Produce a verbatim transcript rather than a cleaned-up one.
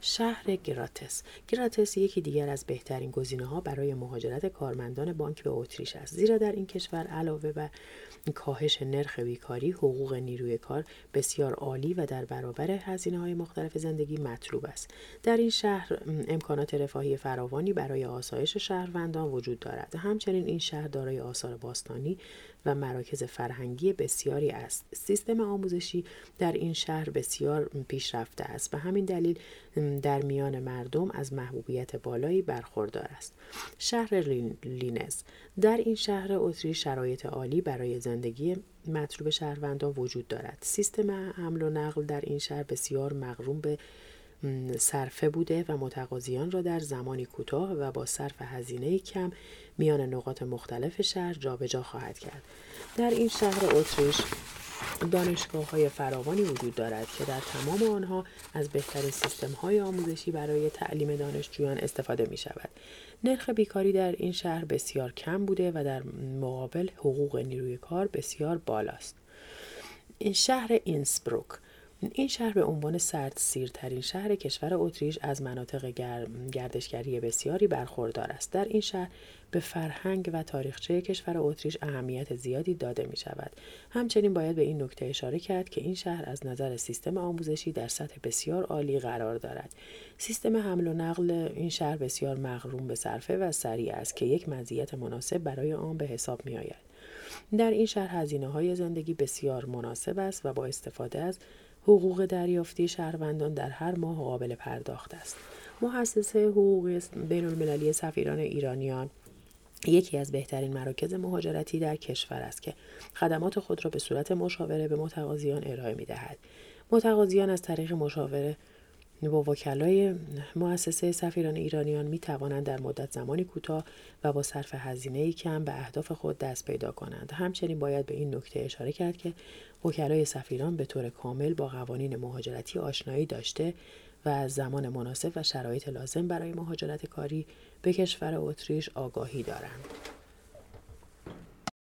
شهر گراتس. گراتس یکی دیگر از بهترین گزینه‌ها برای مهاجرت کارمندان بانک به اتریش است، زیرا در این کشور علاوه بر کاهش نرخ بیکاری، حقوق نیروی کار بسیار عالی و در برابر هزینه‌های مختلف زندگی مطلوب است. در این شهر امکانات رفاهی فراوانی برای آسایش شهروندان وجود دارد. همچنین این شهر دارای آثار باستانی و مراکز فرهنگی بسیاری است. سیستم آموزشی در این شهر بسیار پیشرفته است و همین دلیل در میان مردم از محبوبیت بالایی برخوردار است. شهر لینز. در این شهر اتریش شرایط عالی برای زندگی مطلوب شهروندان وجود دارد. سیستم حمل و نقل در این شهر بسیار مغروم به صرفه بوده و متقاضیان را در زمانی کوتاه و با صرف هزینه کم میان نقاط مختلف شهر جابجا خواهد کرد. در این شهر اتریش دانشگاه‌های فراوانی وجود دارد که در تمام آنها از بهترین سیستم‌های آموزشی برای تعلیم دانشجویان استفاده می‌شود. نرخ بیکاری در این شهر بسیار کم بوده و در مقابل حقوق نیروی کار بسیار بالاست. این شهر اینسبروک. این شهر به عنوان سردسیرترین شهر کشور اتریش از مناطق گردشگری بسیاری برخوردار است. در این شهر به فرهنگ و تاریخچه کشور اتریش اهمیت زیادی داده می شود. همچنین باید به این نکته اشاره کرد که این شهر از نظر سیستم آموزشی در سطح بسیار عالی قرار دارد. سیستم حمل و نقل این شهر بسیار مغروم به صرفه و سریع است که یک مزیت مناسب برای آن به حساب می آید. در این شهر هزینه‌های زندگی بسیار مناسب است و با استفاده از حقوق دریافتی شهروندان در هر ماه قابل پرداخت است. مؤسسه حقوق بین المللی سفیران ایرانیان یکی از بهترین مراکز مهاجرتی در کشور است که خدمات خود را به صورت مشاوره به متقاضیان ارائه می‌دهد. متقاضیان از طریق مشاوره با وکلای مؤسسه سفیران ایرانیان می توانند در مدت زمانی کوتاه و با صرف هزینه‌ای کم به اهداف خود دست پیدا کنند. همچنین باید به این نکته اشاره کرد که وکلای سفیران به طور کامل با قوانین مهاجرتی آشنایی داشته و از زمان مناسب و شرایط لازم برای مهاجرت کاری به کشور اتریش آگاهی دارند.